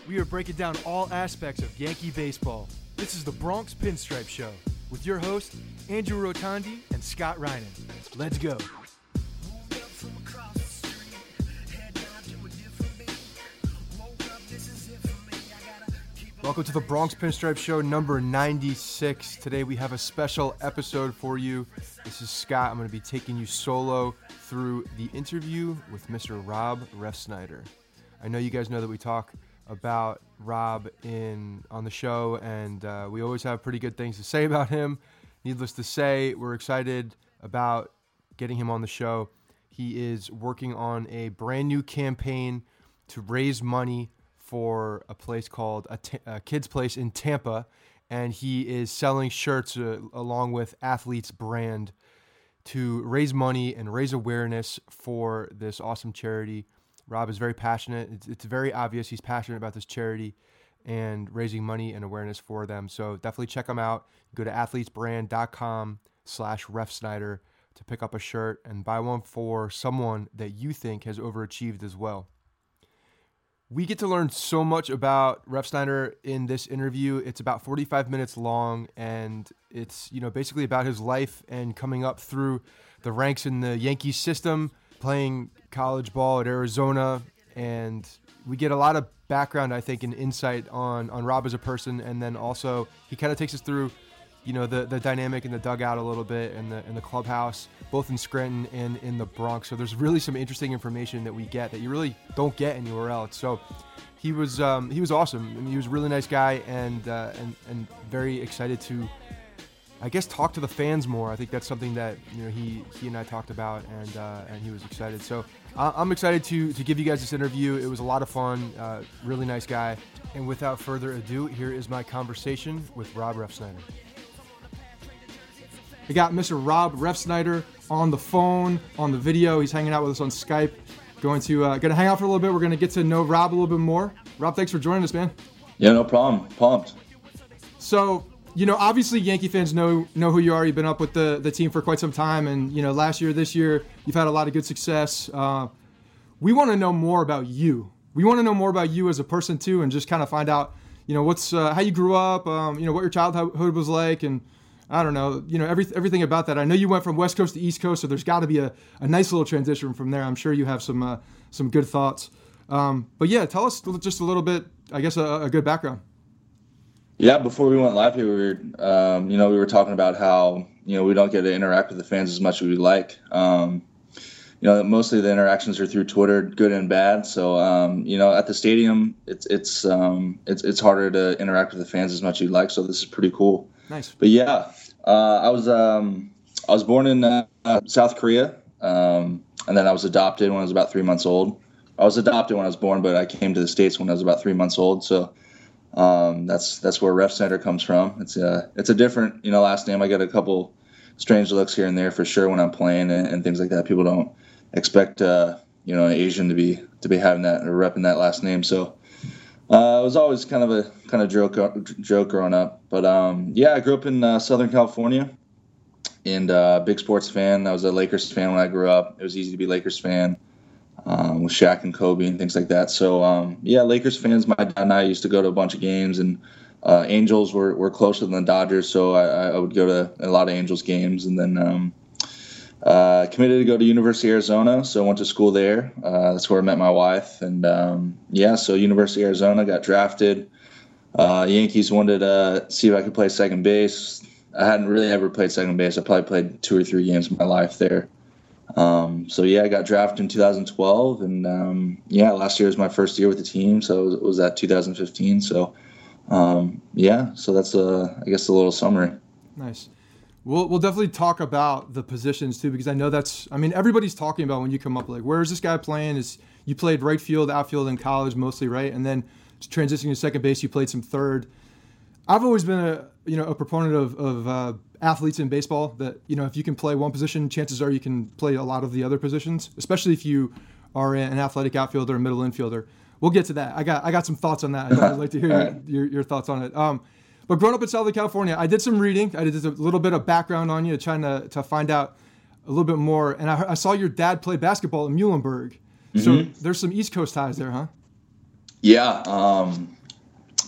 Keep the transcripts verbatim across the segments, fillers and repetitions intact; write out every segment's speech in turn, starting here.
We are breaking down all aspects of Yankee baseball. This is the Bronx Pinstripe Show with your hosts, Andrew Rotondi and Scott Reinen. Let's go. Welcome to the Bronx Pinstripe Show number ninety-six. Today we have a special episode for you. This is Scott. I'm going to be taking you solo through the interview with Mister Rob Refsnyder. I know you guys know that we talk about Rob in on the show, and uh, we always have pretty good things to say about him. Needless to say, we're excited about getting him on the show. He is working on a brand new campaign to raise money for a place called a, t- a Kids Place in Tampa, and he is selling shirts uh, along with Athletes brand to raise money and raise awareness for this awesome charity. Rob is very passionate. It's, it's very obvious he's passionate about this charity and raising money and awareness for them. So definitely check him out. Go to athletesbrand.com slash Refsnyder to pick up a shirt and buy one for someone that you think has overachieved as well. We get to learn so much about Refsnyder in this interview. It's about forty-five minutes long, and it's, you know, basically about his life and coming up through the ranks in the Yankees system, playing college ball at Arizona, and we get a lot of background, I think, and insight on, on Rob as a person, and then also he kind of takes us through, you know, the, the dynamic in the dugout a little bit, and the in the clubhouse, both in Scranton and in the Bronx. So there's really some interesting information that we get that you really don't get anywhere else. So he was um, he was awesome. I mean, he was a really nice guy, and uh, and and very excited to, I guess, talk to the fans more. I think that's something that, you know, he he and I talked about, and uh, and he was excited. So uh, I'm excited to to give you guys this interview. It was a lot of fun. Uh, really nice guy. And without further ado, here is my conversation with Rob Refsnyder. We got Mister Rob Refsnyder on the phone, on the video. He's hanging out with us on Skype. Going to uh, going to hang out for a little bit. We're going to get to know Rob a little bit more. Rob, thanks for joining us, man. Yeah, no problem. Pumped. So, you know, obviously Yankee fans know know who you are. You've been up with the, the team for quite some time, and, you know, last year, this year, you've had a lot of good success. Uh, we want to know more about you. We want to know more about you as a person too, and just kind of find out, you know, what's uh, how you grew up, um, you know, what your childhood was like, and I don't know, you know, every, everything about that. I know you went from West Coast to East Coast, so there's got to be a, a nice little transition from there. I'm sure you have some uh, some good thoughts. Um, but yeah, tell us just a little bit, I guess, a, a good background. Yeah, before we went live here, we were, um, you know, we were talking about how, you know, we don't get to interact with the fans as much as we'd like. Um, you know, mostly the interactions are through Twitter, good and bad. So, um, you know, at the stadium, it's it's um, it's it's harder to interact with the fans as much as you'd like. So this is pretty cool. Nice. But yeah, uh, I was um, I was born in uh, South Korea, um, and then I was adopted when I was about three months old. I was adopted when I was born, but I came to the States when I was about three months old. So um, that's that's where Refsnyder comes from. It's a it's a different, you know, last name. I get a couple strange looks here and there for sure when I'm playing and, and things like that. People don't expect uh, you know, an Asian to be to be having that or repping that last name. So. Uh, it was always kind of a kind of joke joke growing up, but um, yeah, I grew up in uh, Southern California, and uh, big sports fan. I was a Lakers fan when I grew up. It was easy to be a Lakers fan um, with Shaq and Kobe and things like that. So um, yeah, Lakers fans. My dad and I used to go to a bunch of games, and uh, Angels were, were closer than the Dodgers, so I, I would go to a lot of Angels games, and then. Um, Uh, committed to go to University of Arizona, so I went to school there. Uh, that's where I met my wife, and um, yeah, so University of Arizona, got drafted. Uh, Yankees wanted to see if I could play second base. I hadn't really ever played second base. I probably played two or three games in my life there. Um, so yeah, I got drafted in two thousand twelve, and um, yeah, last year was my first year with the team, so it was, it was at two thousand fifteen. So um, yeah, so that's a, I guess a little summary. Nice. We'll we'll definitely talk about the positions too, because I know that's, I mean, everybody's talking about when you come up, like, where is this guy playing? Is you played right field, outfield in college mostly, right? And then transitioning to second base, you played some third. I've always been a you know a proponent of of uh, athletes in baseball that, you know, if you can play one position, chances are you can play a lot of the other positions, especially if you are an athletic outfielder or middle infielder. We'll get to that. I got I got some thoughts on that. I'd like to hear your, your your thoughts on it. Um, But growing up in Southern California, I did some reading. I did a little bit of background on you, trying to, to find out a little bit more. And I, I saw your dad play basketball in Muhlenberg. Mm-hmm. So there's some East Coast ties there, huh? Yeah. Um,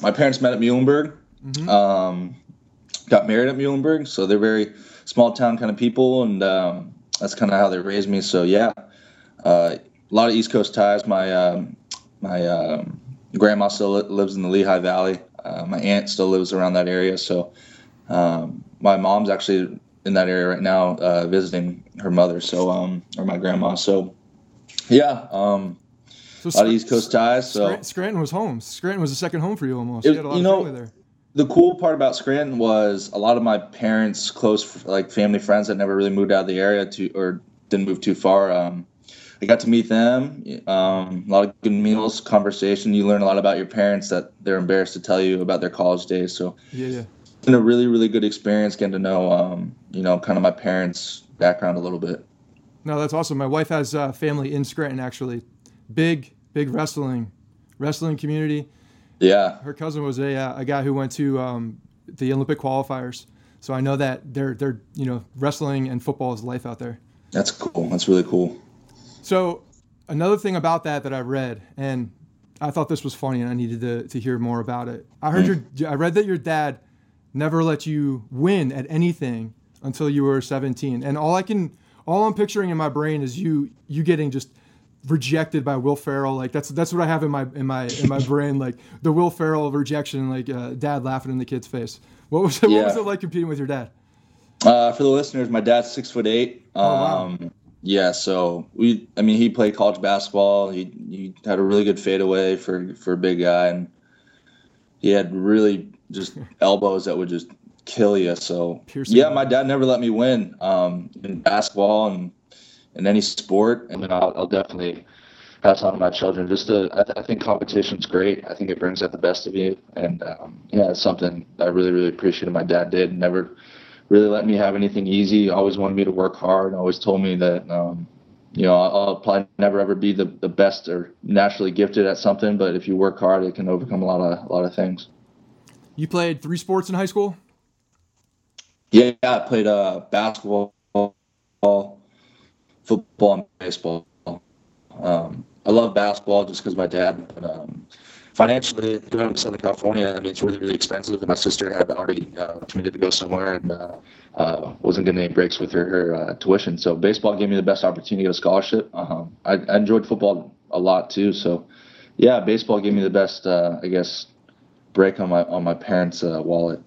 my parents met at Muhlenberg. Mm-hmm. Um, got married at Muhlenberg, so they're very small town kind of people, and um, that's kind of how they raised me. So yeah, uh, a lot of East Coast ties. My um, my um, grandma still li- lives in the Lehigh Valley. Uh, my aunt still lives around that area. So um, my mom's actually in that area right now, uh, visiting her mother. So um, or my grandma. So yeah, um, so a lot of East Coast ties. So Scranton was home. Scranton was a second home for you almost. It, you had a lot you of know, family there. The cool part about Scranton was a lot of my parents' close, like family friends that never really moved out of the area to, or didn't move too far. Um, I got to meet them. Um, a lot of good meals, conversation. You learn a lot about your parents that they're embarrassed to tell you about their college days. So yeah, yeah. It's been a really, really good experience getting to know, um, you know, kind of my parents' background a little bit. No, that's awesome. My wife has uh, family in Scranton, actually. Big, big wrestling, wrestling community. Yeah. Her cousin was a uh, a guy who went to um, the Olympic qualifiers. So I know that they're, they're, you know, wrestling and football is life out there. That's cool. That's really cool. So another thing about that that I read, and I thought this was funny and I needed to, to hear more about it. I heard mm. your, I read that your dad never let you win at anything until you were seventeen. And all I can, all I'm picturing in my brain is you, you getting just rejected by Will Ferrell. Like that's, that's what I have in my, in my, in my brain. Like the Will Ferrell rejection, like uh, dad laughing in the kid's face. What was it, yeah. what was it like competing with your dad? Uh, for the listeners, my dad's six foot eight. Um, oh, wow. Yeah, so we, I mean, he played college basketball. He he had a really good fadeaway for, for a big guy, and he had really just elbows that would just kill you. So, Piercing yeah, my dad never let me win um, in basketball and in any sport. And then I'll, I'll definitely pass on to my children. Just to, I, th- I think competition's great. I think it brings out the best of you. And, um, yeah, it's something I really, really appreciated my dad did. Never really let me have anything easy. Always wanted me to work hard. Always told me that, um, you know, I'll, I'll probably never ever be the, the best or naturally gifted at something, but if you work hard, it can overcome a lot of a lot of things. You played three sports in high school? Yeah, I played uh, basketball, football, and baseball. Um, I love basketball just because my dad. But, um, financially, going to Southern California, I mean, it's really, really expensive. And my sister had already uh, committed to go somewhere and uh, uh, wasn't getting any breaks with her, her uh, tuition. So baseball gave me the best opportunity to get a scholarship. Um, I, I enjoyed football a lot too. So, yeah, baseball gave me the best, uh, I guess, break on my on my parents' uh, wallet.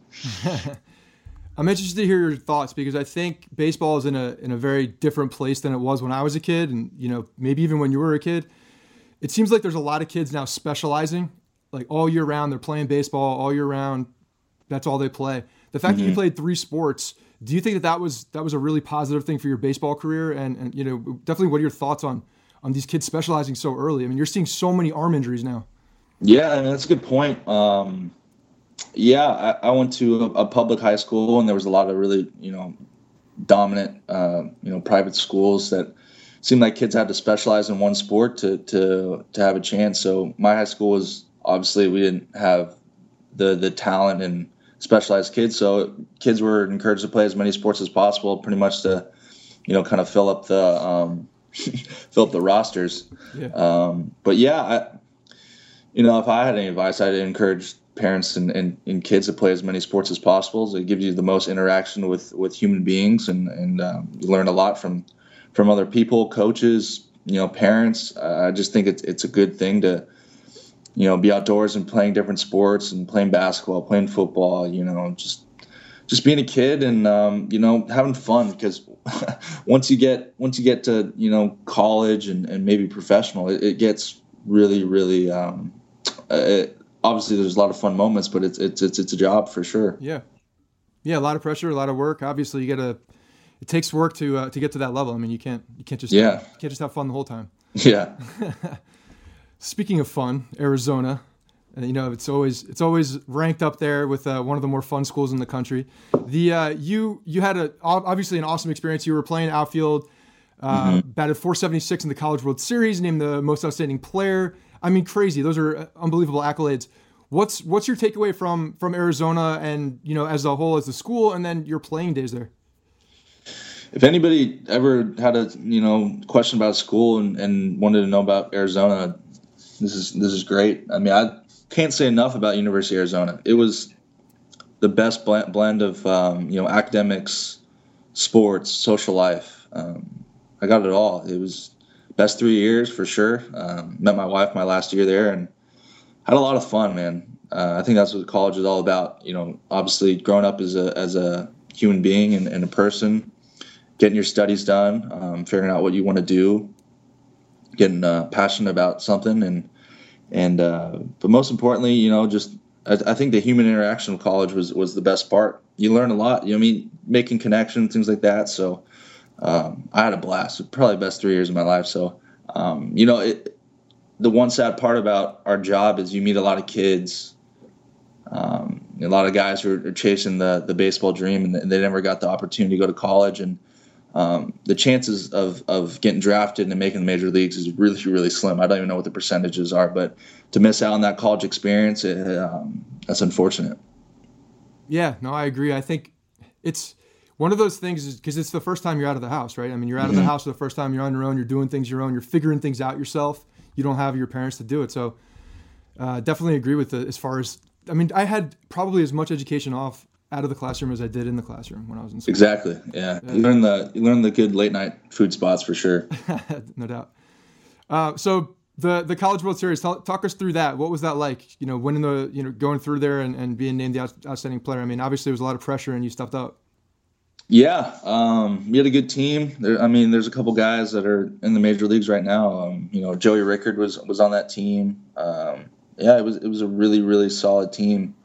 I'm interested to hear your thoughts because I think baseball is in a in a very different place than it was when I was a kid, and you know maybe even when you were a kid. It seems like there's a lot of kids now specializing, like all year round. They're playing baseball all year round. That's all they play. The fact mm-hmm. that you played three sports, do you think that that was that was a really positive thing for your baseball career? And and you know definitely, what are your thoughts on on these kids specializing so early? I mean, you're seeing so many arm injuries now. Yeah, I mean, that's a good point. Um, yeah, I, I went to a, a public high school, and there was a lot of really, you know, dominant, uh, you know, private schools that seemed like kids had to specialize in one sport to to to have a chance. So my high school was obviously we didn't have the the talent and specialized kids, so kids were encouraged to play as many sports as possible, pretty much to, you know, kind of fill up the um, fill up the rosters. Yeah. Um, but yeah, I. You know, if I had any advice, I'd encourage parents and, and, and kids to play as many sports as possible. It gives you the most interaction with, with human beings, and, and um, you learn a lot from from other people, coaches, you know, parents. Uh, I just think it's it's a good thing to, you know, be outdoors and playing different sports and playing basketball, playing football, you know, just just being a kid and, um, you know, having fun, because once you get once you get to, you know, college and, and maybe professional, it, it gets really, really um, It, obviously there's a lot of fun moments, but it's it's it's it's a job for sure. Yeah, yeah, a lot of pressure, a lot of work. Obviously, you gotta. It takes work to uh, to get to that level. I mean, you can't you can't just yeah you can't just have fun the whole time. Yeah. Speaking of fun, Arizona, uh, you know it's always it's always ranked up there with uh, one of the more fun schools in the country. The uh, you you had a obviously an awesome experience. You were playing outfield, uh, mm-hmm. batted four seventy-six in the College World Series, named the most outstanding player. I mean, crazy. Those are unbelievable accolades. What's what's your takeaway from from Arizona and, you know, as a whole, as a school, and then your playing days there? If anybody ever had a, you know, question about school and, and wanted to know about Arizona, this is this is great. I mean, I can't say enough about University of Arizona. It was the best blend, blend of um, you know academics, sports, social life. Um, I got it all. It was best three years for sure. Um, met my wife my last year there and had a lot of fun, man. Uh, I think that's what college is all about. You know, obviously growing up as a as a human being and, and a person, getting your studies done, um, figuring out what you want to do, getting uh, passionate about something, and and uh, but most importantly, you know, just I, I think the human interaction of college was was the best part. You learn a lot. You know, what I mean, making connections, things like that. So um, I had a blast. Probably the best three years of my life. So um, you know, it, the one sad part about our job is you meet a lot of kids. Um, a lot of guys who are chasing the, the baseball dream and they never got the opportunity to go to college. And um, the chances of, of getting drafted and making the major leagues is really, really slim. I don't even know what the percentages are, but to miss out on that college experience, it, um, that's unfortunate. Yeah, no, I agree. I think it's one of those things because it's the first time you're out of the house, right? I mean, you're out mm-hmm. of the house for the first time. You're on your own. You're doing things your own. You're figuring things out yourself. You don't have your parents to do it. So uh, definitely agree with the as far as I mean, I had probably as much education off out of the classroom as I did in the classroom when I was in school. Exactly. Yeah. yeah. You learn the you learn the good late night food spots for sure. No doubt. Uh, so the the College World Series, talk, talk us through that. What was that like? You know, winning the you know going through there and, and being named the out, outstanding player. I mean, obviously there was a lot of pressure and you stepped up. Yeah, um, we had a good team. There, I mean, there's a couple guys that are in the major leagues right now. Um, you know, Joey Rickard was was on that team. Um, Yeah, it was it was a really really solid team,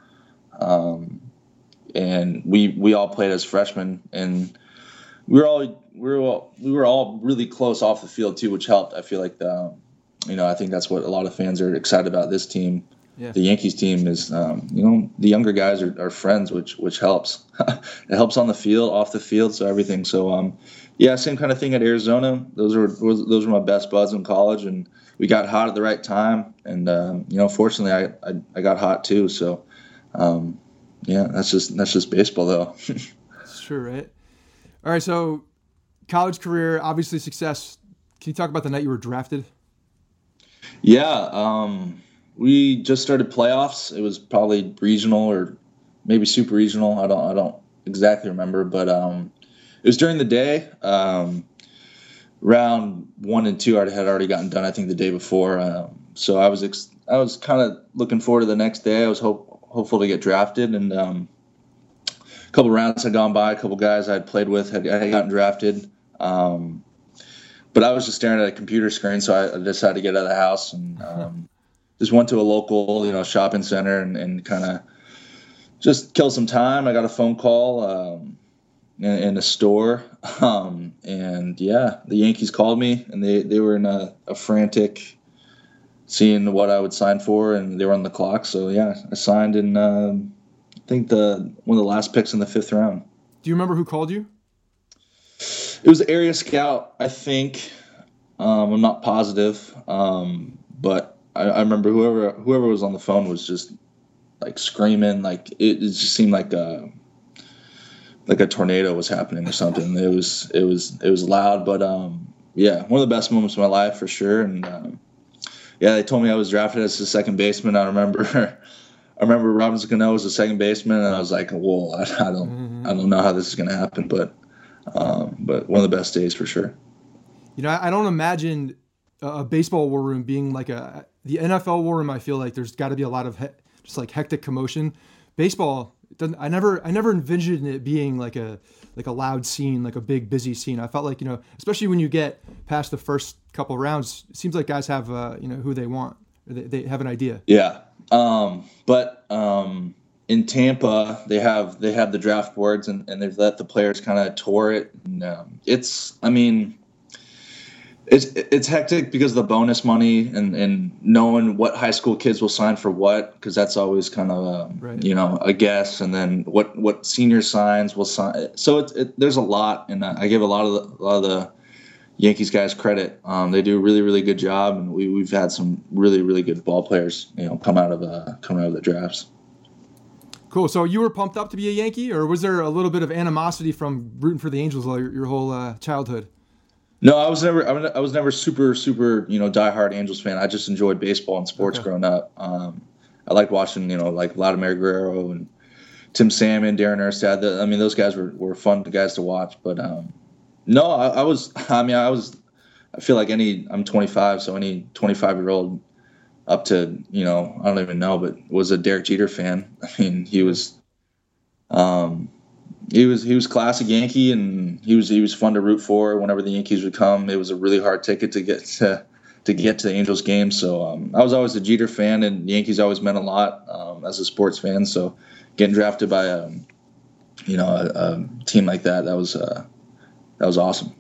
um, and we we all played as freshmen, and we were all we were all, we were all really close off the field too, which helped. I feel like the, you know I think that's what a lot of fans are excited about this team. Yeah. The Yankees team is um, you know the younger guys are, are friends, which which helps. It helps on the field, off the field, so everything. So um, yeah, same kind of thing at Arizona. Those were those were my best buds in college, and we got hot at the right time, and um, you know, fortunately, I, I I got hot too. So, um, yeah, that's just that's just baseball, though. That's true, right? All right, so college career, obviously success. Can you talk about the night you were drafted? Yeah, um, we just started playoffs. It was probably regional or maybe super regional. I don't I don't exactly remember, but um, it was during the day. Um, Round one and two I had already gotten done, I think, the day before. Um, so I was ex- I was kind of looking forward to the next day. I was hope- hopeful to get drafted, and um, a couple rounds had gone by. A couple guys I had played with had, had gotten drafted, um, but I was just staring at a computer screen, so I decided to get out of the house and um, just went to a local, you know, shopping center and, and kind of just kill some time. I got a phone call. Um, In, in a store, um, and yeah, the Yankees called me, and they, they were in a, a frantic, seeing what I would sign for, and they were on the clock. So yeah, I signed in, um, I think the one of the last picks in the fifth round. Do you remember who called you? It was the area scout, I think. Um, I'm not positive, um, but I, I remember whoever whoever was on the phone was just like screaming, like it, it just seemed like a. like a tornado was happening or something. It was it was it was loud, but um, yeah, one of the best moments of my life for sure. And um, yeah, they told me I was drafted as a second baseman. I remember I remember Robinson Cano was the second baseman, and I was like, whoa, I, I don't mm-hmm. I don't know how this is going to happen, but um, but one of the best days for sure. You know, I don't imagine a baseball war room being like a the N F L war room. I feel like there's got to be a lot of he- just like hectic commotion. Baseball. Doesn't, I never, I never envisioned it being like a, like a loud scene, like a big busy scene. I felt like, you know, especially when you get past the first couple rounds, it seems like guys have, uh, you know, who they want. Or they, they have an idea. Yeah, um, but um, in Tampa, they have they have the draft boards, and, and they've let the players kind of tour it. And, um, it's, I mean, it's it's hectic because of the bonus money and, and knowing what high school kids will sign for what, because that's always kind of a, right. you know a guess, and then what, what senior signs will sign. So it's it, there's a lot, and I give a lot of the, a lot of the Yankees guys credit. Um, they do a really really good job, and we we've had some really really good ball players, you know, come out of uh, come out of the drafts. Cool. So you were pumped up to be a Yankee, or was there a little bit of animosity from rooting for the Angels all your, your whole uh, childhood? No, I was never. I was never super, super, you know, diehard Angels fan. I just enjoyed baseball and sports okay. growing up. Um, I liked watching, you know, like Vladimir Guerrero and Tim Salmon, Darren Erstad. The, I mean, those guys were, were fun guys to watch. But um, no, I, I was. I mean, I was. I feel like any. I'm twenty-five, so any twenty-five year old up to, you know, I don't even know, but was a Derek Jeter fan. I mean, he was. Um, he was he was classic Yankee, and he was he was fun to root for whenever the Yankees would come. It was a really hard ticket to get to to get to the Angels game. So um, I was always a Jeter fan, and the Yankees always meant a lot um, as a sports fan. So getting drafted by a you know a, a team like that, that was uh, that was awesome.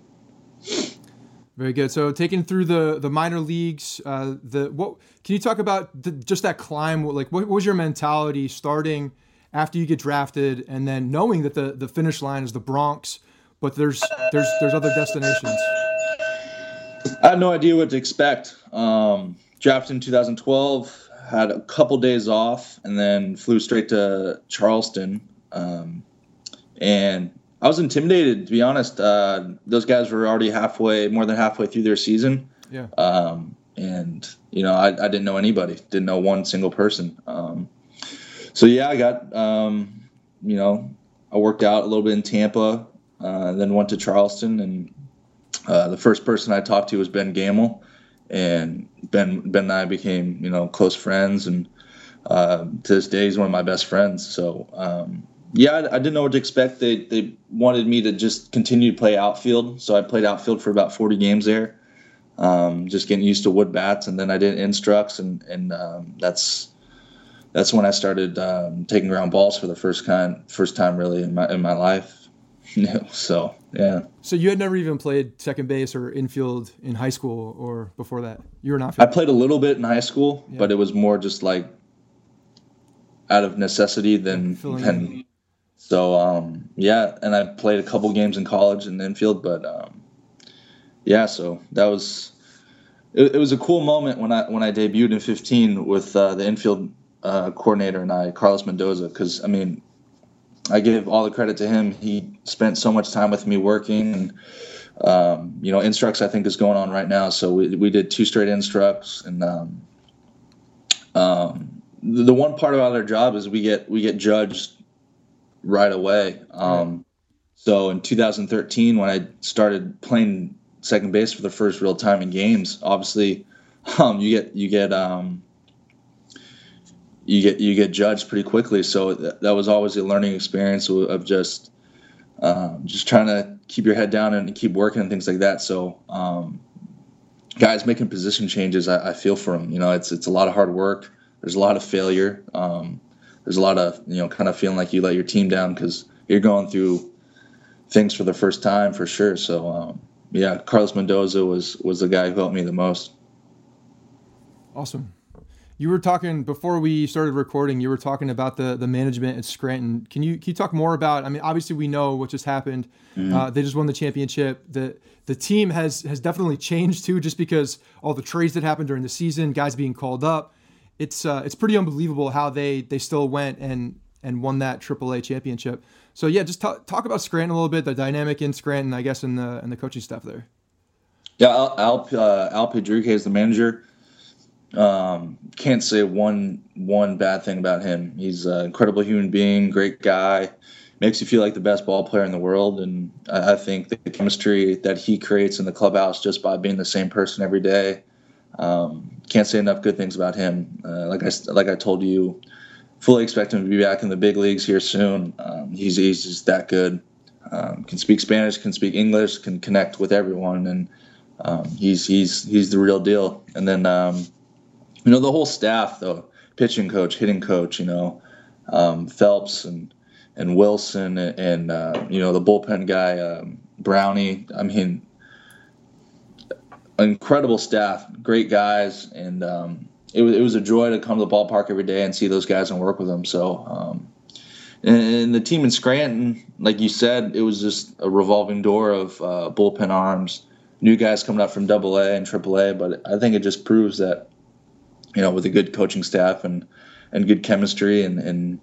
Very good. So taking through the the minor leagues, uh, the what can you talk about the, just that climb? Like, what, what was your mentality starting after you get drafted, and then knowing that the, the finish line is the Bronx, but there's there's there's other destinations? I had no idea what to expect. Um, drafted in two thousand twelve, had a couple days off, and then flew straight to Charleston. Um, and I was intimidated, to be honest. Uh, those guys were already halfway, more than halfway through their season. Yeah. Um, and, you know, I, I didn't know anybody, didn't know one single person. Um, so, yeah, I got, um, you know, I worked out a little bit in Tampa, uh, then went to Charleston. And uh, the first person I talked to was Ben Gamel. And Ben, Ben and I became, you know, close friends. And uh, to this day, he's one of my best friends. So, um, yeah, I, I didn't know what to expect. They they wanted me to just continue to play outfield. So I played outfield for about forty games there, um, just getting used to wood bats. And then I did instructs, and, and um, that's that's when I started um, taking ground balls for the first kind, first time really in my in my life. So, yeah. So you had never even played second base or infield in high school or before that? You were an outfield? I played a little bit in high school, yeah. But it was more just like out of necessity than than. So, um, yeah, and I played a couple games in college in the infield, but, um, yeah, so that was it, it was a cool moment when I when I debuted in fifteen with uh, the infield uh, coordinator and I, Carlos Mendoza, because, I mean, I give all the credit to him. He spent so much time with me working, and, um, you know, instructs I think is going on right now. So we we did two straight instructs, and um, um, the, the one part about our job is we get we get judged right away. Um, so in two thousand thirteen, when I started playing second base for the first real time in games, obviously, um, you get you get um, you get you get judged pretty quickly. So th- that was always a learning experience of just um, just trying to keep your head down and keep working and things like that. So um, guys making position changes, I, I feel for them. You know, it's it's a lot of hard work. There's a lot of failure. Um, There's a lot of, you know, kind of feeling like you let your team down because you're going through things for the first time for sure. So, um, yeah, Carlos Mendoza was was the guy who helped me the most. Awesome. You were talking before we started recording. You were talking about the the management at Scranton. Can you can you talk more about? I mean, obviously we know what just happened. Mm-hmm. Uh, they just won the championship. the The team has has definitely changed too, just because all the trades that happened during the season, guys being called up. It's uh, it's pretty unbelievable how they, they still went and, and won that triple A championship. So yeah, just talk, talk about Scranton a little bit, the dynamic in Scranton, I guess, and the and the coaching staff there. Yeah, Al Al, uh, Al Pedrique is the manager. Um, can't say one one bad thing about him. He's an incredible human being, great guy, makes you feel like the best ball player in the world. And I, I think the chemistry that he creates in the clubhouse just by being the same person every day. Um, can't say enough good things about him. Uh, like I like I told you, fully expect him to be back in the big leagues here soon. Um, he's he's just that good. Um, can speak Spanish, can speak English, can connect with everyone, and um, he's he's he's the real deal. And then um, you know the whole staff, though, pitching coach, hitting coach, you know, um, Phelps and and Wilson and, and uh, you know the bullpen guy um, Brownie. I mean. Incredible staff, great guys, and um, it was it was a joy to come to the ballpark every day and see those guys and work with them. So, um, and, and the team in Scranton, like you said, it was just a revolving door of uh, bullpen arms, new guys coming up from Double A and Triple A. But I think it just proves that, you know, with a good coaching staff and, and good chemistry, and, and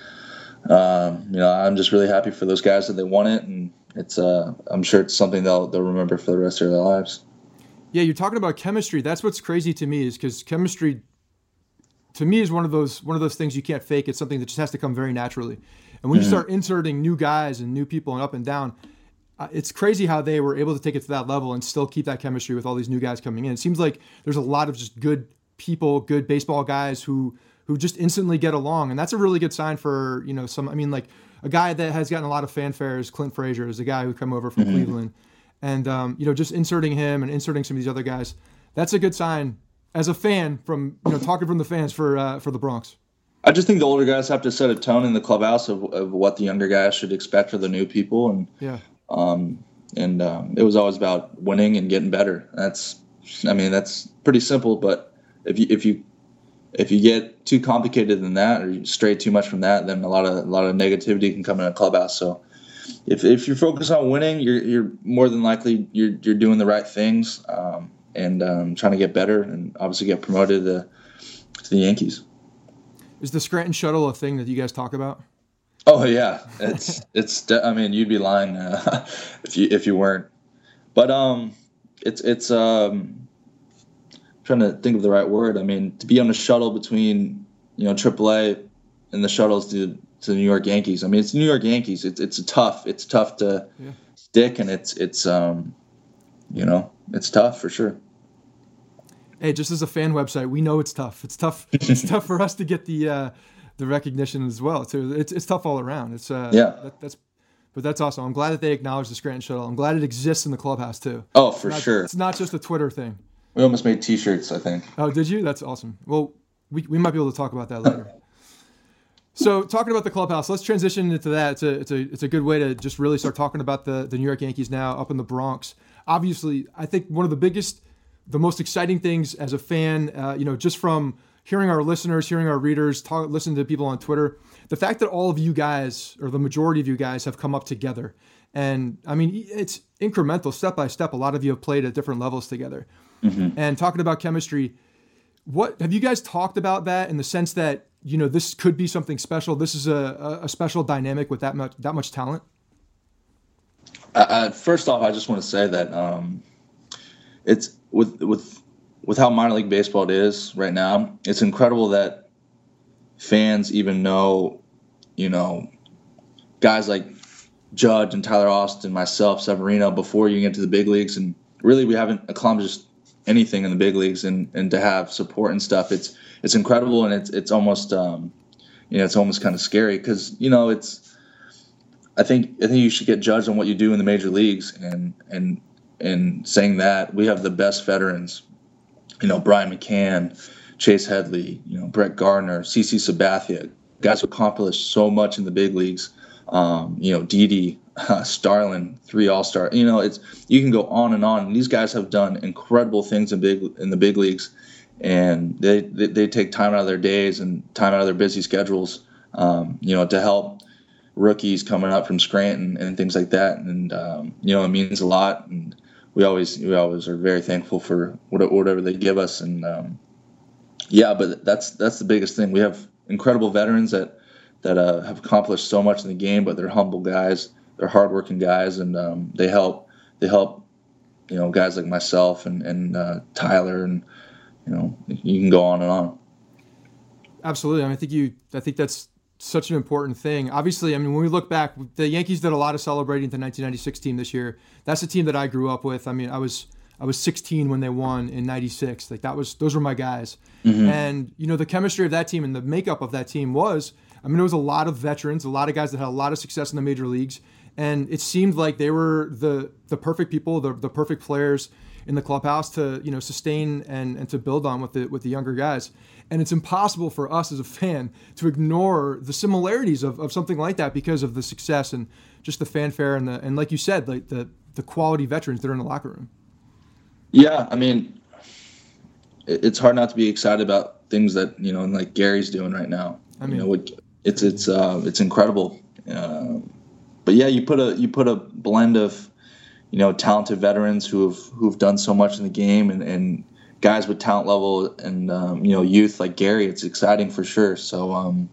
um, you know, I'm just really happy for those guys that they won it, and it's uh, I'm sure it's something they'll they'll remember for the rest of their lives. Yeah, you're talking about chemistry. That's what's crazy to me is because chemistry to me is one of those one of those things you can't fake. It's something that just has to come very naturally. And when mm-hmm. you start inserting new guys and new people and up and down, uh, it's crazy how they were able to take it to that level and still keep that chemistry with all these new guys coming in. It seems like there's a lot of just good people, good baseball guys who who just instantly get along, and that's a really good sign for, you know, some. I mean, like a guy that has gotten a lot of fanfare is Clint Frazier, is a guy who come over from mm-hmm. Cleveland, and um, you know, just inserting him and inserting some of these other guys, that's a good sign as a fan from, you know, talking from the fans for uh, for the Bronx. I just think the older guys have to set a tone in the clubhouse of, of what the younger guys should expect for the new people, and yeah, um, and um, it was always about winning and getting better. That's, I mean, that's pretty simple, but if you if you if you get too complicated than that, or you stray too much from that, then a lot of a lot of negativity can come in a clubhouse. So if if you're focused on winning, you're you're more than likely you're you're doing the right things, um, and um, trying to get better, and obviously get promoted to, to the Yankees. Is the Scranton Shuttle a thing that you guys talk about? Oh yeah, it's it's. I mean, you'd be lying uh, if you if you weren't. But um, it's it's um, I'm trying to think of the right word. I mean, to be on a shuttle between, you know, triple A and the shuttles to to the New York Yankees. I mean, it's the New York Yankees. It's it's a tough. It's tough to yeah. stick, and it's it's um, you know, it's tough for sure. Hey, just as a fan website, we know it's tough. It's tough. It's tough for us to get the uh, the recognition as well. So it's it's tough all around. It's uh, yeah. That, that's, but that's awesome. I'm glad that they acknowledge the Scranton Shuttle. I'm glad it exists in the clubhouse too. Oh, for it's not, sure. It's not just a Twitter thing. We almost made T-shirts, I think. Oh, did you? That's awesome. Well, we we might be able to talk about that later. So talking about the clubhouse, let's transition into that. It's a it's a it's a good way to just really start talking about the the New York Yankees now up in the Bronx. Obviously, I think one of the biggest, the most exciting things as a fan, uh, you know, just from hearing our listeners, hearing our readers, talk, listening to people on Twitter, the fact that all of you guys, or the majority of you guys, have come up together. And I mean, it's incremental, step by step. A lot of you have played at different levels together. Mm-hmm. And talking about chemistry, what have you guys talked about that in the sense that, you know, this could be something special? This is a, a special dynamic with that much that much talent. Uh, first off, I just want to say that um, it's with with with how minor league baseball it is right now. It's incredible that fans even know, you know, guys like Judge and Tyler Austin, myself, Severino, before you get to the big leagues, and really we haven't accomplished anything in the big leagues, and, and to have support and stuff, it's it's incredible, and it's it's almost um, you know, it's almost kind of scary because, you know, it's I think I think you should get judged on what you do in the major leagues, and and and saying that we have the best veterans, you know, Brian McCann, Chase Headley, you know, Brett Gardner, CeCe Sabathia, guys who accomplished so much in the big leagues. Um, you know, Didi, uh, Starlin, three All-Star. You know, it's you can go on and on. And these guys have done incredible things in big in the big leagues, and they they, they take time out of their days and time out of their busy schedules, um, you know, to help rookies coming up from Scranton and things like that. And um, you know, it means a lot. And we always we always are very thankful for whatever they give us. And um, yeah, but that's that's the biggest thing. We have incredible veterans that. that uh, have accomplished so much in the game, but they're humble guys, they're hardworking guys, and um, they help they help you know, guys like myself and and uh, Tyler, and you know, you can go on and on. Absolutely. I mean, I think you I think that's such an important thing. Obviously, I mean, when we look back, the Yankees did a lot of celebrating the nineteen ninety-six team this year. That's the team that I grew up with. I mean, I was I was sixteen when they won in ninety-six. Like that was those were my guys. Mm-hmm. And you know, the chemistry of that team and the makeup of that team was, I mean, there was a lot of veterans, a lot of guys that had a lot of success in the major leagues, and it seemed like they were the the perfect people, the the perfect players in the clubhouse to, you know, sustain and, and to build on with the with the younger guys. And it's impossible for us as a fan to ignore the similarities of, of something like that because of the success and just the fanfare and the and like you said, like the the quality veterans that are in the locker room. Yeah, I mean, it's hard not to be excited about things that, you know, like Gary's doing right now. I mean, you know, it's it's uh, it's incredible. Uh, but yeah, you put a you put a blend of, you know, talented veterans who have who've done so much in the game, and, and guys with talent level, and um, you know, youth like Gary. It's exciting for sure. So um,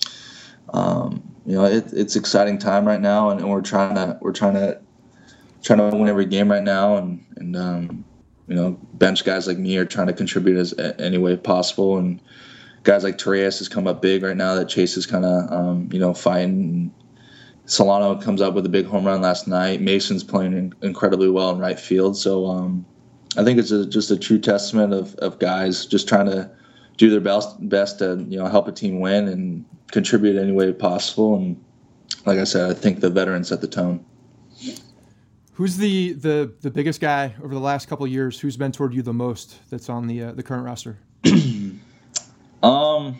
um, you know, it, it's exciting time right now, and, and we're trying to we're trying to trying to win every game right now, and and um, you know, bench guys like me are trying to contribute as any way possible, and guys like Torres has come up big right now that Chase is kind of, um, you know, fighting. Solano comes up with a big home run last night. Mason's playing in, incredibly well in right field. So um, I think it's a, just a true testament of, of guys just trying to do their best best to, you know, help a team win and contribute any way possible. And like I said, I think the veterans set the tone. Who's the, the, the biggest guy over the last couple of years who's mentored you the most that's on the uh, the current roster? um,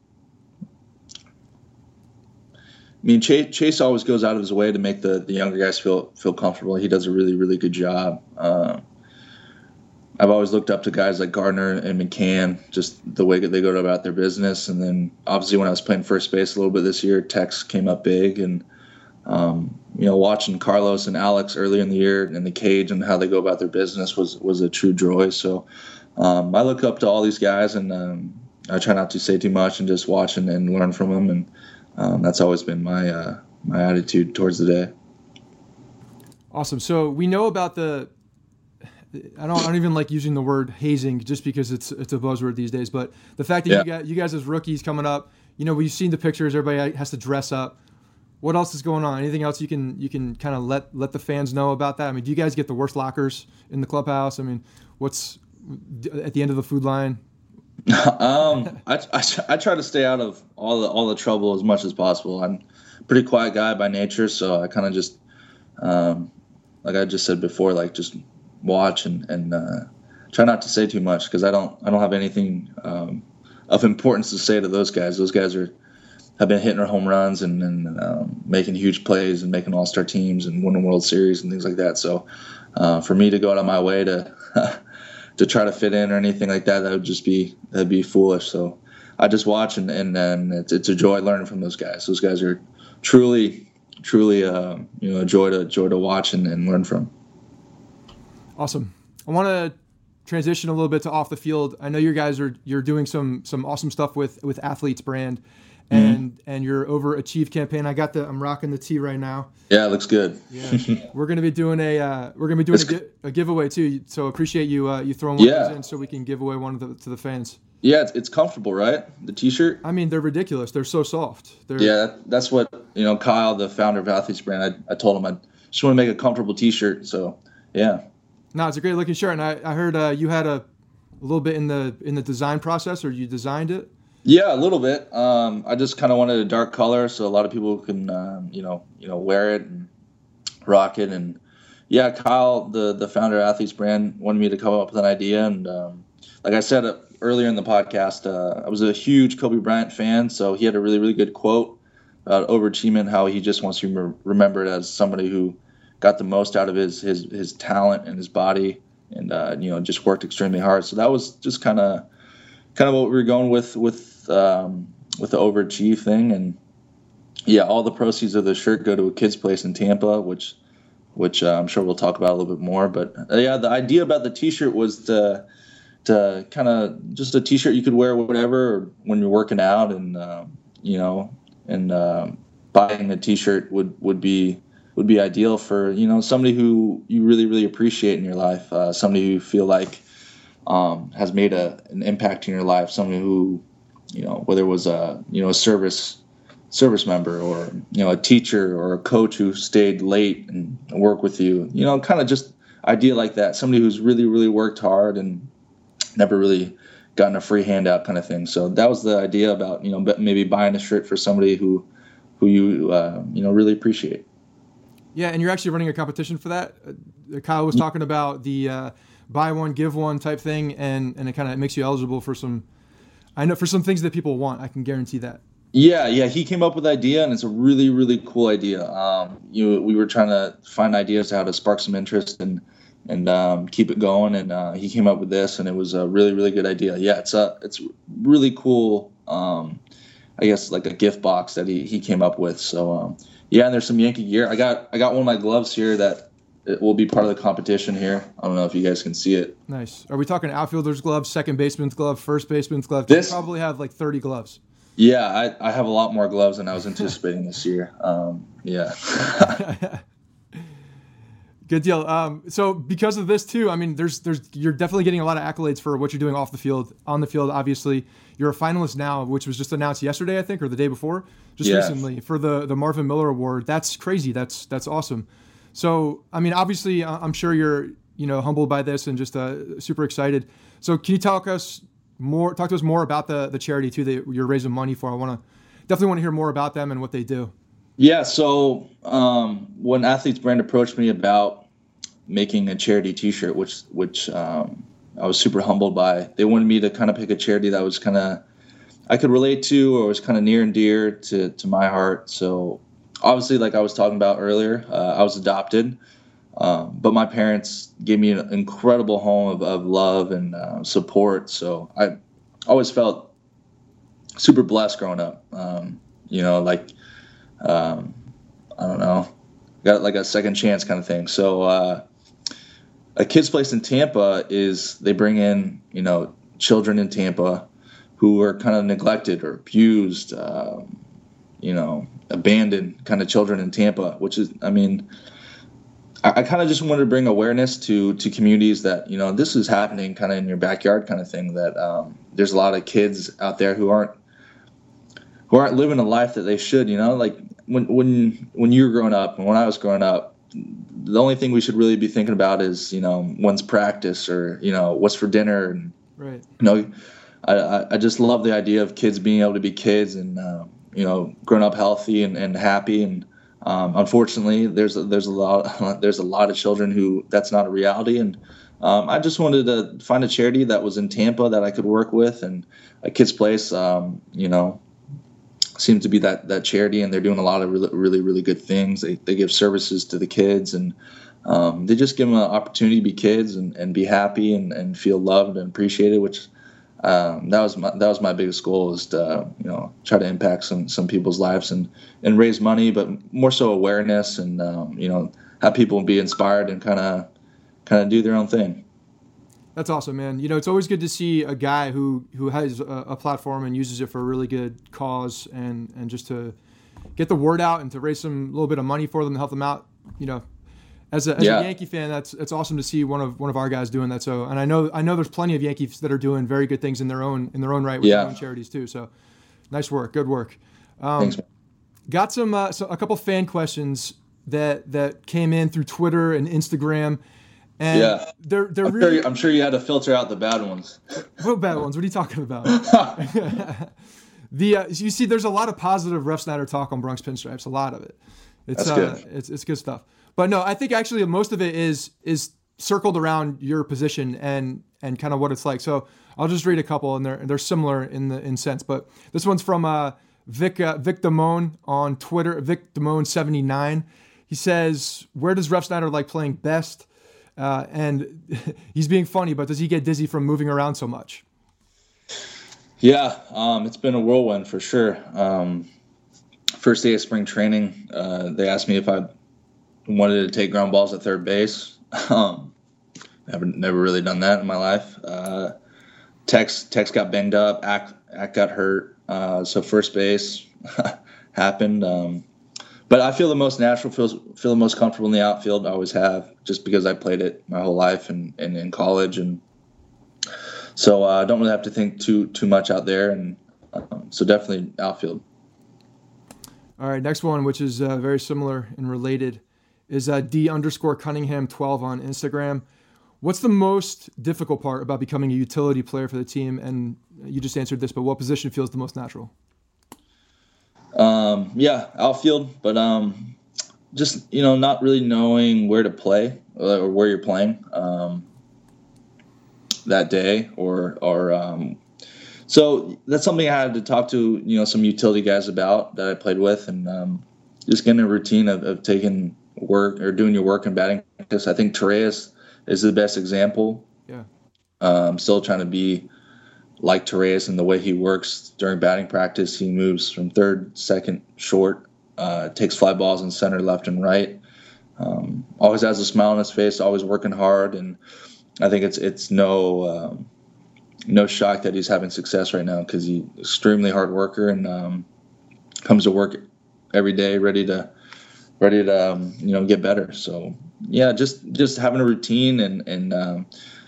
I mean, Chase, Chase always goes out of his way to make the, the younger guys feel feel comfortable. He does a really, really good job. Uh, I've always looked up to guys like Gardner and McCann, just the way that they go about their business. And then obviously when I was playing first base a little bit this year, Tex came up big. And Um, you know, watching Carlos and Alex earlier in the year in the cage and how they go about their business was, was a true joy. So um, I look up to all these guys, and um, I try not to say too much and just watch and, and learn from them. And um, that's always been my uh, my attitude towards the day. Awesome. So we know about the. I don't. I don't even like using the word hazing just because it's it's a buzzword these days. But the fact that yeah. you got you guys as rookies coming up, you know, we've seen the pictures. Everybody has to dress up. What else is going on? Anything else you can you can kind of let let the fans know about that? I mean, do you guys get the worst lockers in the clubhouse? I mean, what's at the end of the food line? um, I, I I try to stay out of all the all the trouble as much as possible. I'm a pretty quiet guy by nature, so I kind of just, um, like I just said before, like just watch and and uh, try not to say too much because I don't I don't have anything um, of importance to say to those guys. Those guys are. Have been hitting our home runs and, and um, making huge plays and making all-star teams and winning World Series and things like that. So uh, for me to go out of my way to to try to fit in or anything like that, that would just be that'd be foolish. So I just watch and and, and it's it's a joy learning from those guys. Those guys are truly truly uh, you know a joy to joy to watch and, and learn from. Awesome. I want to transition a little bit to off the field. I know you guys are you're doing some some awesome stuff with with Athletes brand. And mm-hmm. and your overachieve campaign. I got the I'm rocking the tee right now. Yeah, it looks good. Yeah, we're gonna be doing a uh, we're gonna be doing a, gi- a giveaway too. So appreciate you uh, you throwing one yeah. of those in so we can give away one of the, to the fans. Yeah, it's, it's comfortable, right? The T-shirt. I mean, they're ridiculous. They're so soft. They're... Yeah, that's what you know. Kyle, the founder of Athletes brand, I, I told him I just want to make a comfortable T-shirt. So yeah. No, it's a great looking shirt, and I, I heard uh, you had a, a little bit in the in the design process, or you designed it. Yeah, a little bit. Um, I just kind of wanted a dark color so a lot of people can, um, you know, you know, wear it and rock it. And yeah, Kyle, the the founder of Athletes brand, wanted me to come up with an idea. And um, like I said uh, earlier in the podcast, uh, I was a huge Kobe Bryant fan, so he had a really, really good quote about overachievement, how he just wants to be remembered as somebody who got the most out of his his his talent and his body, and uh, you know, just worked extremely hard. So that was just kind of kind of what we were going with with. Um, with the overachieve thing. And yeah, all the proceeds of the shirt go to a kid's place in Tampa, which which uh, I'm sure we'll talk about a little bit more. But uh, yeah, the idea about the T-shirt was to to kind of just a T-shirt you could wear whatever when you're working out, and uh, you know, and uh, buying a T-shirt would would be would be ideal for, you know, somebody who you really really appreciate in your life, uh, somebody who you feel like um, has made a an impact in your life, somebody who, you know, whether it was a, you know, a service service member or, you know, a teacher or a coach who stayed late and worked with you, you know, kind of just idea like that. Somebody who's really, really worked hard and never really gotten a free handout kind of thing. So that was the idea about, you know, maybe buying a shirt for somebody who, who you, uh, you know, really appreciate. Yeah. And you're actually running a competition for that. Uh, Kyle was talking about the uh, buy one, give one type thing. And, and it kind of makes you eligible for some, I know for some things that people want, I can guarantee that. Yeah, yeah, he came up with the idea, and it's a really, really cool idea. Um, you, we were trying to find ideas how to spark some interest and and um, keep it going, and uh, he came up with this, and it was a really, really good idea. Yeah, it's a it's really cool. Um, I guess like a gift box that he, he came up with. So um, yeah, and there's some Yankee gear. I got I got one of my gloves here that it will be part of the competition here. I don't know if you guys can see it. Nice. Are we talking outfielder's glove, second baseman's glove, first baseman's glove? This you probably have like thirty gloves. Yeah, I, I have a lot more gloves than I was anticipating this year. Um, yeah. Good deal. Um, so because of this too, I mean, there's there's you're definitely getting a lot of accolades for what you're doing off the field, on the field. Obviously, you're a finalist now, which was just announced yesterday, I think, or the day before, just Yeah. recently for the the Marvin Miller Award. That's crazy. That's that's awesome. So, I mean, obviously, I- I'm sure you're you know humbled by this and just uh, super excited. So, can you talk us more? Talk to us more about the the charity too that you're raising money for. I want to definitely want to hear more about them and what they do. Yeah. So um, when Athletes Brand approached me about making a charity T-shirt, which which um, I was super humbled by, they wanted me to kind of pick a charity that was kind of I could relate to or was kind of near and dear to to my heart. So obviously, like I was talking about earlier, uh, I was adopted, um, but my parents gave me an incredible home of, of love and uh, support. So I always felt super blessed growing up. Um, you know, like. Um, I don't know, got like a second chance kind of thing. So uh, a kid's place in Tampa is they bring in, you know, children in Tampa who are kind of neglected or abused, um, you know, abandoned kind of children in Tampa, which is, I mean, I, I kind of just wanted to bring awareness to to communities that, you know, this is happening kind of in your backyard kind of thing, that um, there's a lot of kids out there who aren't who aren't living a life that they should, you know, like when when when you were growing up and when I was growing up, the only thing we should really be thinking about is, you know, when's practice or, you know, what's for dinner. And, Right. you know, I, I just love the idea of kids being able to be kids and, uh, you know, growing up healthy and, and happy. And um, unfortunately, there's a, there's a lot there's a lot of children who that's not a reality. And um, I just wanted to find a charity that was in Tampa that I could work with, and a kid's place, um, you know, seems to be that that charity, and they're doing a lot of really really, really good things. They they give services to the kids, and um, they just give them an opportunity to be kids and, and be happy and, and feel loved and appreciated. Which um, that was my that was my biggest goal, is to you know try to impact some some people's lives and and raise money, but more so awareness, and um, you know have people be inspired and kind of kind of do their own thing. That's awesome, man. You know, it's always good to see a guy who, who has a, a platform and uses it for a really good cause, and, and just to get the word out and to raise some little bit of money for them to help them out. You know, as a, as Yeah. a Yankee fan, that's it's awesome to see one of one of our guys doing that. So, and I know I know there's plenty of Yankees that are doing very good things in their own in their own right with Yeah. their own charities too. So, nice work, good work. Um, Thanks, man. Got some uh, so a couple fan questions that that came in through Twitter and Instagram. And Yeah. they're they're I'm, really sure you, I'm sure you had to filter out the bad ones. what bad ones. What are you talking about? the uh, you see, there's a lot of positive Ref Snyder talk on Bronx Pinstripes. A lot of it. It's That's uh, good. it's it's good stuff. But no, I think actually most of it is is circled around your position and and kind of what it's like. So I'll just read a couple, and they're they're similar in the in sense. But this one's from uh, Vic uh, Vic Damone on Twitter. Vic Damone seventy-nine. He says, "Where does Ref Snyder like playing best?" Uh, and he's being funny, but does he get dizzy from moving around so much? Yeah, um, it's been a whirlwind for sure. Um, first day of spring training, uh, they asked me if I wanted to take ground balls at third base. Um, never, never really done that in my life. Uh, Tex, Tex got banged up. Ack, Ack got hurt. Uh, so first base happened. Um, But I feel the most natural, feel, feel the most comfortable in the outfield. I always have, just because I played it my whole life and, and in college. And so I uh, don't really have to think too too much out there. And um, so definitely outfield. All right, next one, which is uh, very similar and related, is uh, D underscore Cunningham twelve on Instagram. What's the most difficult part about becoming a utility player for the team? And you just answered this, but what position feels the most natural? Um, yeah, outfield, but um, just, you know, not really knowing where to play or where you're playing um, that day or, or um, so that's something I had to talk to, you know, some utility guys about that I played with, and um, just getting a routine of, of taking work or doing your work in batting practice. I think Torreyes is the best example. Yeah. Um, still trying to be like Torreyes in the way he works during batting practice. He moves from third, second, short, uh, takes fly balls in center, left, and right. Um, always has a smile on his face, always working hard, and I think it's it's no um, no shock that he's having success right now, because he's an extremely hard worker and um, comes to work every day ready to ready to um, you know get better. So yeah, just just having a routine and and um,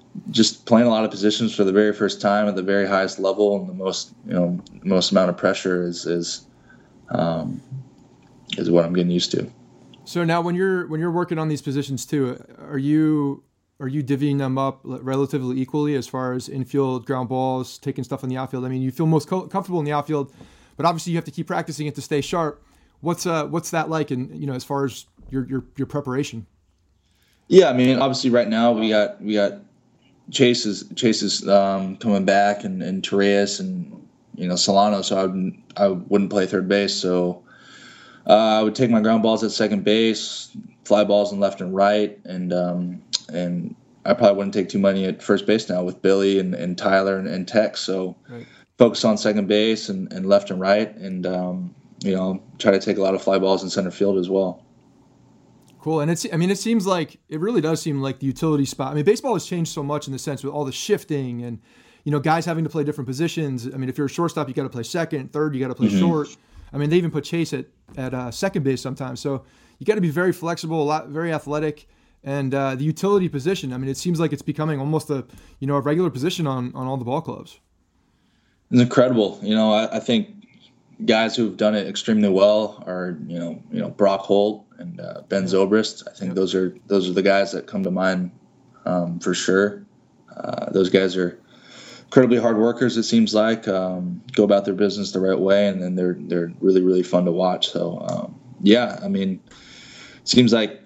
just playing a lot of positions for the very first time at the very highest level and the most, you know, most amount of pressure is is um, is what I'm getting used to. So now, when you're when you're working on these positions too, are you are you divvying them up relatively equally as far as infield, ground balls, taking stuff in the outfield? I mean, you feel most co- comfortable in the outfield, but obviously you have to keep practicing it to stay sharp. What's uh what's that like? And you know, as far as your your your preparation. Yeah, I mean, obviously right now we got we got Chase's Chase's um, coming back and and Torres and you know Solano, so I wouldn't I wouldn't play third base, so uh, I would take my ground balls at second base, fly balls in left and right, and um, and I probably wouldn't take too many at first base now with Billy and, and Tyler and, and Tex, so right. Focus on second base and, and left and right, and um, you know try to take a lot of fly balls in center field as well. Cool. And it's, I mean, it seems like, it really does seem like the utility spot. I mean, baseball has changed so much in the sense with all the shifting and, you know, guys having to play different positions. I mean, if you're a shortstop, you got to play second, third, you got to play mm-hmm. short. I mean, they even put Chase at, at uh, second base sometimes. So you got to be very flexible, a lot, very athletic. And uh, the utility position, I mean, it seems like it's becoming almost a, you know, a regular position on, on all the ball clubs. It's incredible. You know, I, I think guys who've done it extremely well are, you know, you know, Brock Holt and uh, Ben Zobrist. I think yep. those are those are the guys that come to mind um, for sure. Uh, those guys are incredibly hard workers. It seems like um, go about their business the right way, and then they're they're really really fun to watch. So um, yeah, I mean, it seems like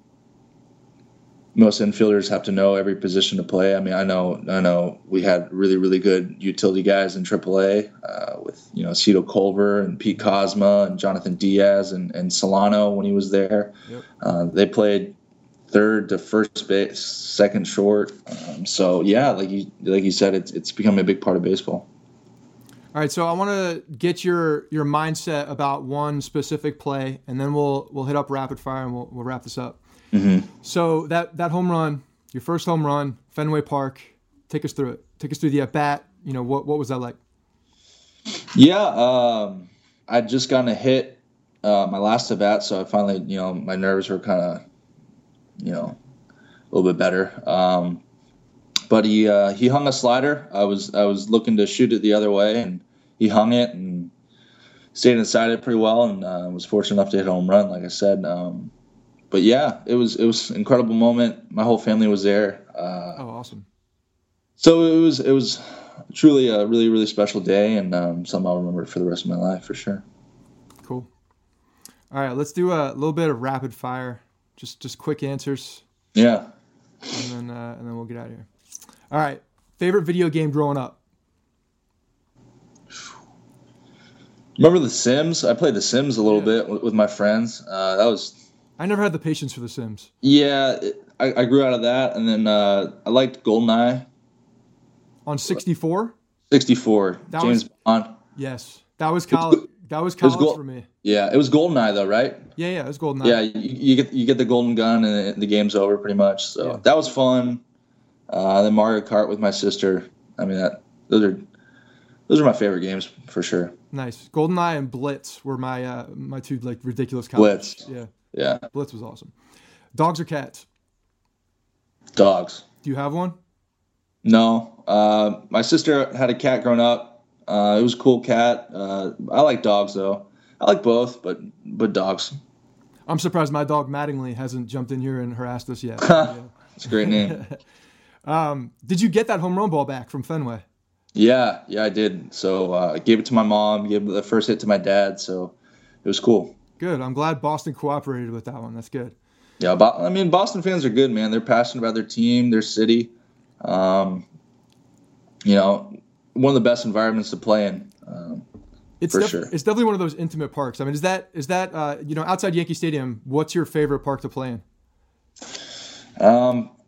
most infielders have to know every position to play. I mean, I know, I know we had really, really good utility guys in triple A uh, with, you know, Cito Culver and Pete Cosma and Jonathan Diaz and, and Solano when he was there. Yep. Uh, they played third to first base, second short. Um, so yeah, like you, like you said, it's, it's becoming a big part of baseball. All right. So I want to get your, your mindset about one specific play, and then we'll, we'll hit up rapid fire and we'll, we'll wrap this up. Mm-hmm. So that, that home run, your first home run, Fenway Park, take us through it. Take us through the at-bat. You know, what what was that like? Yeah, um, I'd just gotten a hit uh, my last at-bat, so I finally, you know, my nerves were kind of, you know, a little bit better. Um, but he uh, he hung a slider. I was I was looking to shoot it the other way, and he hung it and stayed inside it pretty well, and uh, was fortunate enough to hit a home run, like I said. Um, But yeah, it was it was an incredible moment. My whole family was there. Uh, oh, awesome! So it was it was truly a really really special day, and um, something I'll remember for the rest of my life for sure. Cool. All right, let's do a little bit of rapid fire. Just just quick answers. Yeah. And then uh, and then we'll get out of here. All right, favorite video game growing up? Remember The Sims? I played The Sims a little yeah. bit with, with my friends. Uh, that was. I never had the patience for The Sims. Yeah, it, I, I grew out of that, and then uh, I liked GoldenEye. On sixty-four? sixty-four. That James was, Bond. Yes, that was college. That was college was for me. Yeah, it was GoldenEye though, right? Yeah, yeah, it was GoldenEye. Yeah, you, you get you get the golden gun, and the game's over pretty much. So yeah. That was fun. Uh, then Mario Kart with my sister. I mean, that those are those are my favorite games for sure. Nice. GoldenEye and Blitz were my uh, my two like ridiculous college. Blitz. Yeah. Yeah. Blitz was awesome. Dogs or cats? Dogs. Do you have one? No. Uh, my sister had a cat growing up. Uh, it was a cool cat. Uh, I like dogs though. I like both, but but dogs. I'm surprised my dog Mattingly hasn't jumped in here and harassed us yet. That's a great name. um, did you get that home run ball back from Fenway? Yeah, yeah, I did. So uh, I gave it to my mom, gave the first hit to my dad, so it was cool. Good. I'm glad Boston cooperated with that one. That's good. Yeah, I mean, Boston fans are good, man. They're passionate about their team, their city. Um, you know, one of the best environments to play in, um, it's for def- sure. It's definitely one of those intimate parks. I mean, is that is that uh, you know, outside Yankee Stadium? What's your favorite park to play in? Um,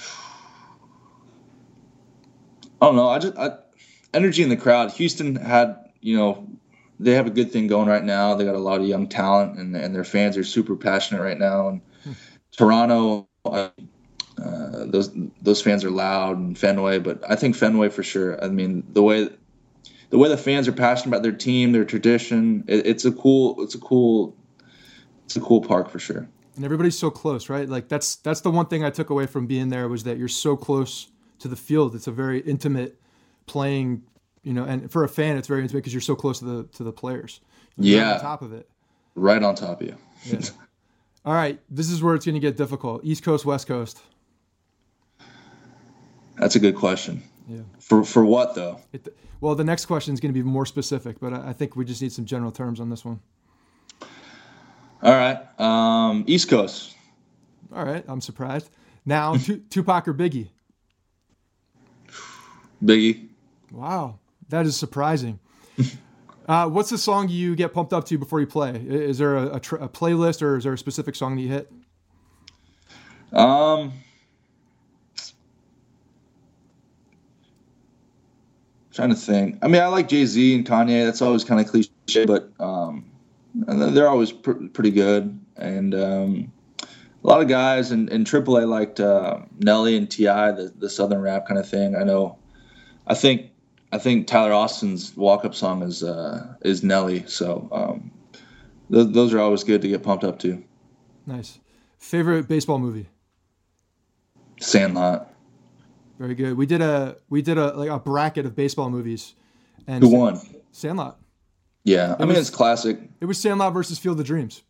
I don't know. I just I, energy in the crowd. Houston had, you know, they have a good thing going right now. They got a lot of young talent, and and their fans are super passionate right now. And hmm. Toronto, uh, uh, those those fans are loud, and Fenway, but I think Fenway for sure. I mean, the way the way the fans are passionate about their team, their tradition, it, it's a cool, it's a cool, it's a cool park for sure. And everybody's so close, right? Like that's that's the one thing I took away from being there was that you're so close to the field. It's a very intimate playing, you know, and for a fan, it's very intimate because you're so close to the to the players. You're Yeah. on top of it. Right on top of you. Yeah. All right, this is where it's going to get difficult. East Coast, West Coast. That's a good question. Yeah. For for what though? It, well, the next question is going to be more specific, but I, I think we just need some general terms on this one. All right. Um, East Coast. All right, I'm surprised. Now, tu- Tupac or Biggie? Biggie. Wow, that is surprising. Uh, what's the song you get pumped up to before you play? I- Is there a, a, tr- a playlist or is there a specific song that you hit? Um, trying to think. I mean, I like Jay-Z and Kanye. That's always kind of cliche, but um, they're always pr- pretty good. And um, a lot of guys in, in triple A liked uh, Nelly and T I, the, the Southern rap kind of thing. I know. I think I think Tyler Austin's walk-up song is uh, is Nelly. So um, th- those are always good to get pumped up to. Nice. Favorite baseball movie? Sandlot. Very good. We did a we did a like a bracket of baseball movies, and Who won? Sandlot. Yeah, I mean, was- it's classic. It was Sandlot versus Field of Dreams.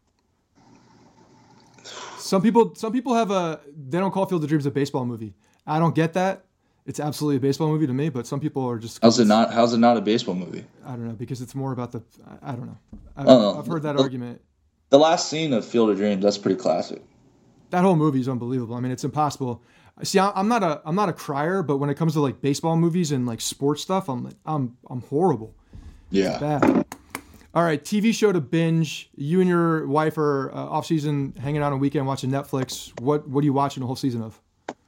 Some people some people have a they don't call Field of Dreams a baseball movie. I don't get that. It's absolutely a baseball movie to me, but some people are just How's it not? How's it not a baseball movie? I don't know because it's more about the I, I don't know. I, Oh. I've heard that The- argument. The last scene of Field of Dreams, that's pretty classic. That whole movie is unbelievable. I mean, it's impossible. See, I- I'm not a I'm not a crier, but when it comes to like baseball movies and like sports stuff, I'm I'm I'm horrible. Yeah. Bad. All right, T V show to binge. You and your wife are uh, off season, hanging out on a weekend watching Netflix. What what are you watching the whole season of?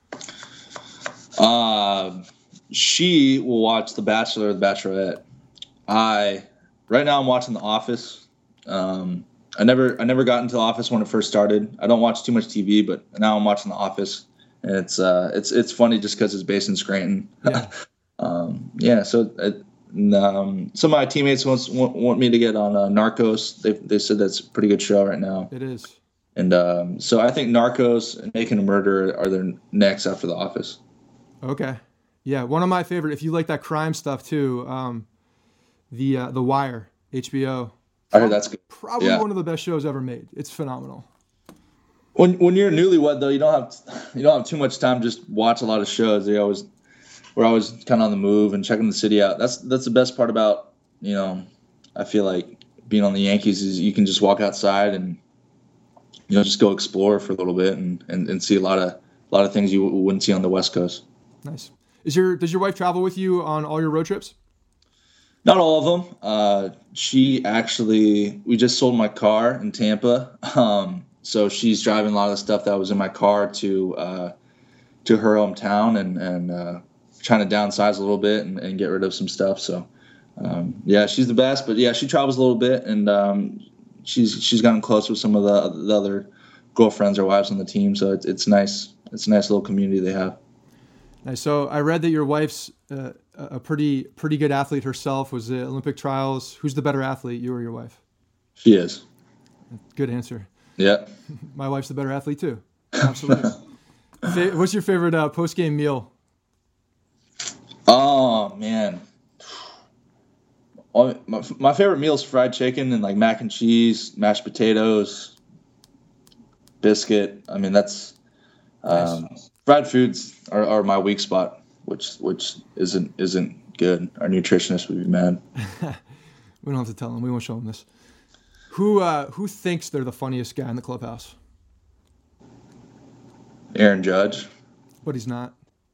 Uh, she will watch The Bachelor or The Bachelorette. I right now I'm watching The Office. Um, I never I never got into The Office when it first started. I don't watch too much T V, but now I'm watching The Office, and it's uh it's it's funny just because it's based in Scranton. Yeah. um, yeah. So it, um, some of my teammates wants, want want me to get on uh, Narcos. They they said that's a pretty good show right now. It is. And um, so I think Narcos and Making a Murder are their next after The Office. Okay. Yeah, one of my favorite. If you like that crime stuff too, um, the uh, the Wire, H B O. I heard that's good. Probably Yeah. one of the best shows ever made. It's phenomenal. When when you're newlywed though, you don't have you don't have too much time to just watch a lot of shows. They always we're always kind of on the move and checking the city out. That's that's the best part about, you know, I feel like being on the Yankees is you can just walk outside and, you know, just go explore for a little bit and, and, and see a lot of a lot of things you wouldn't see on the West Coast. Nice. Is your does your wife travel with you on all your road trips? Not all of them. Uh, she actually, we just sold my car in Tampa, um, so she's driving a lot of the stuff that was in my car to uh, to her hometown and and uh, trying to downsize a little bit and, and get rid of some stuff. So um, yeah, she's the best. But yeah, she travels a little bit and um, she's she's gotten close with some of the, the other girlfriends or wives on the team. So it's it's nice. It's a nice little community they have. Nice. So I read that your wife's uh, a pretty pretty good athlete herself. Was the Olympic trials? Who's the better athlete, you or your wife? She is. Good answer. Yeah. My wife's the better athlete too. Absolutely. Fa- What's your favorite uh, post game meal? Oh man. Oh, my, my favorite meal is fried chicken and like mac and cheese, mashed potatoes, biscuit. I mean that's um, Nice. fried foods are, are my weak spot, which which isn't isn't good. Our nutritionist would be mad. We don't have to tell them. We won't show them this. Who uh, who thinks they're the funniest guy in the clubhouse? Aaron Judge. But he's not.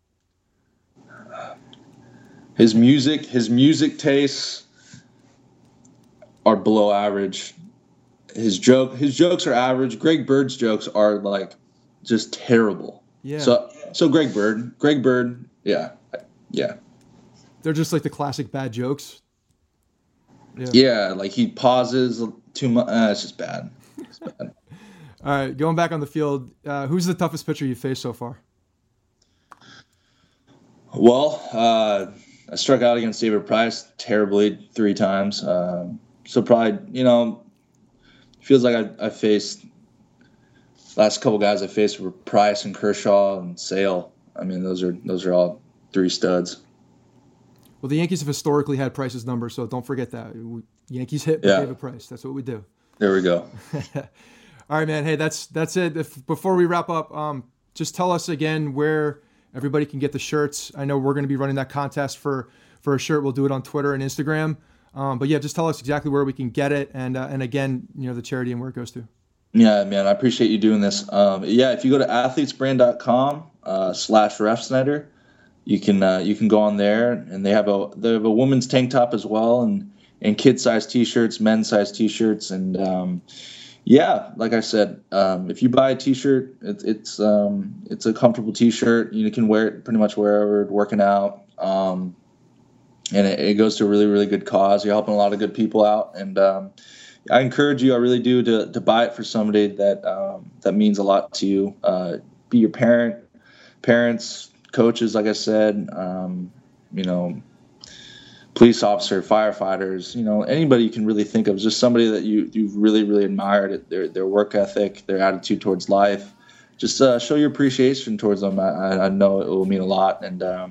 His music, his music tastes are below average. His joke, his jokes are average. Greg Bird's jokes are like just terrible. Yeah. So, so Greg Bird, Greg Bird, yeah, yeah, They're just like the classic bad jokes. Yeah. yeah. Like he pauses too much. Uh, it's just bad. It's bad. All right, going back on the field, uh, who's the toughest pitcher you've faced so far? Well, uh, I struck out against David Price terribly three times. Um, so probably, you know, feels like I, I faced last couple guys I faced were Price and Kershaw and Sale. I mean, those are those are all three studs. Well, the Yankees have historically had Price's number, so don't forget that. Yankees hit yeah. David Price. That's what we do. There we go. All right, man. Hey, that's that's it. If, before we wrap up, um, just tell us again where everybody can get the shirts. I know we're going to be running that contest for, for a shirt. We'll do it on Twitter and Instagram. Um, but yeah, just tell us exactly where we can get it, and uh, and again, you know, the charity and where it goes to. Yeah, man, I appreciate you doing this. Um, yeah, if you go to athletesbrand dot com uh, slash Refsnyder, you can uh, you can go on there, and they have a they have a women's tank top as well, and and kid size T-shirts, men's size T-shirts, and um, yeah, like I said, um, if you buy a T-shirt, it, it's um, it's a comfortable T-shirt. You can wear it pretty much wherever, working out, um, and it, it goes to a really really good cause. You're helping a lot of good people out, and um, I encourage you, I really do, to to buy it for somebody that um, that means a lot to you. Uh, be your parent, parents, coaches, like I said, um, you know, police officer, firefighters, you know, anybody you can really think of, just somebody that you you really really admired, their their work ethic, their attitude towards life. Just uh, show your appreciation towards them. I, I know it will mean a lot, and um,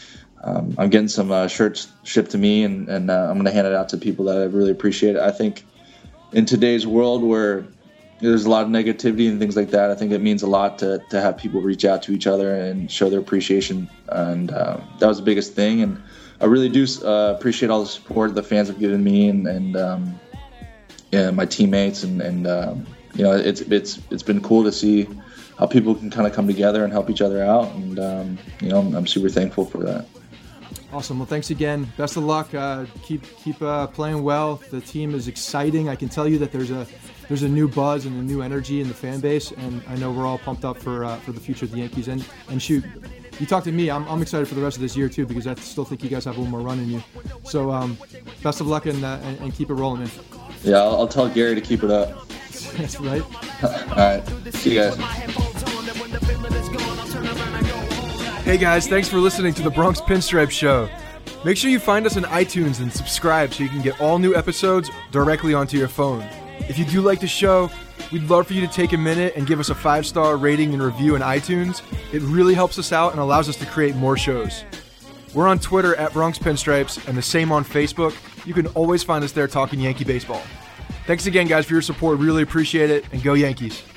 um, I'm getting some uh, shirts shipped to me, and and uh, I'm going to hand it out to people that I really appreciate. I think in today's world where there's a lot of negativity and things like that, I think it means a lot to, to have people reach out to each other and show their appreciation. And uh, that was the biggest thing. And I really do uh, appreciate all the support the fans have given me, and, and um, yeah, my teammates. And, and um, you know, it's it's it's been cool to see how people can kind of come together and help each other out. And, um, you know, I'm, I'm super thankful for that. Awesome. Well, thanks again. Best of luck. Uh, keep keep uh, playing well. The team is exciting. I can tell you that there's a there's a new buzz and a new energy in the fan base, and I know we're all pumped up for uh, for the future of the Yankees. And and shoot, you talk to me. I'm I'm excited for the rest of this year too, because I still think you guys have a little more run in you. So um, best of luck, and, uh, and and keep it rolling, man. Yeah, I'll, I'll tell Gary to keep it up. That's right. All right. See you guys. Hey guys, thanks for listening to the Bronx Pinstripe Show. Make sure you find us on iTunes and subscribe so you can get all new episodes directly onto your phone. If you do like the show, we'd love for you to take a minute and give us a five-star rating and review in iTunes. It really helps us out and allows us to create more shows. We're on Twitter at Bronx Pinstripes and the same on Facebook. You can always find us there talking Yankee baseball. Thanks again, guys, for your support. Really appreciate it, and go Yankees.